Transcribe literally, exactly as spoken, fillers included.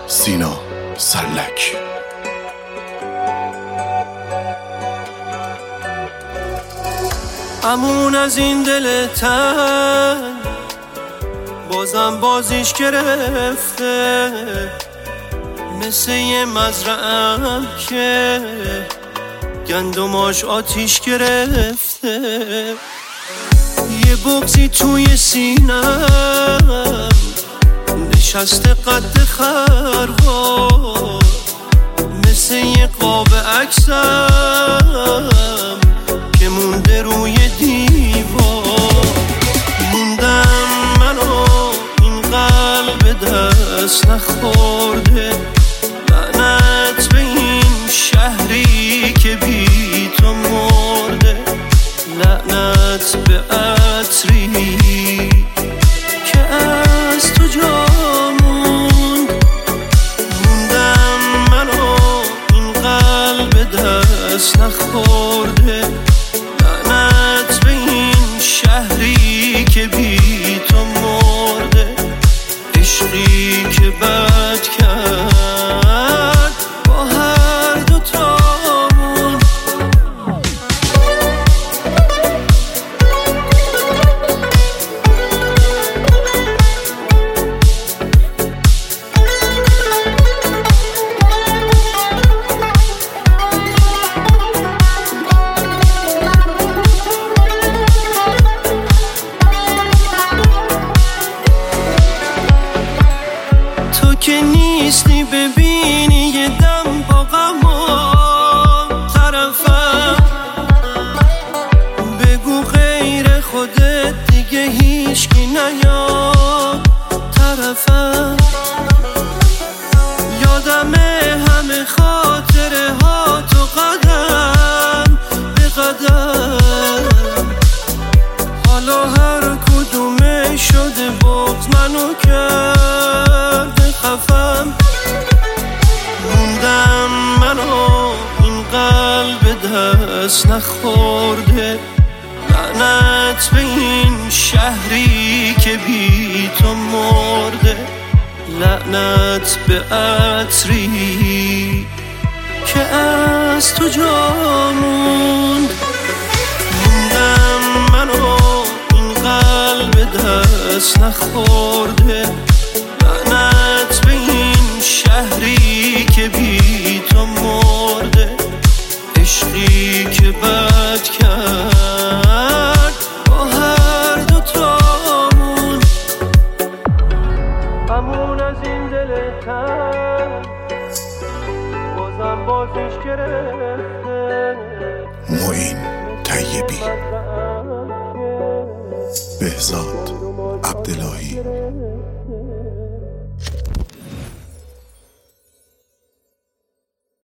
سینا سلک. امون از این دل تن بازم بازیش گرفته، مثل یه مزرعه‌ام که گندماش آتیش گرفته. یه بغضی توی سینم نشسته قد خروار، مثل یه قاب عکسم که مونده روی دیوار. موندم منو این قلب دست نخورده، لعنت به این شهری که بی تو مرده، لعنت به عطری که از تو جا موند. موندم منو این قلب دست نخورده، لعنت به این شهری که بی تو مرده، عشقی که بد کرد با هر دوتامون. تو که نیستی ببینی یه دم با غمام طرفم، بگو غیر خودت دیگه هیچکی نیاد طرفم. یادمه همه خاطره ها تو قدم به قدم، حالا هر کدومه شده بغض منو کرده خفم. موندم منو این قلب دست نخورده، لعنت به این شهری که بی تو مرده، لعنت به عطری که از تو جا موند. موندم منو این قلب دست نخورده، لعنت به این شهری که بی تو مرده، عشقی که بد کرد با هر دوتامون. امون از این دل تن بازم بازیش گرفته. معین طیبی، بهزاد عبداللهی.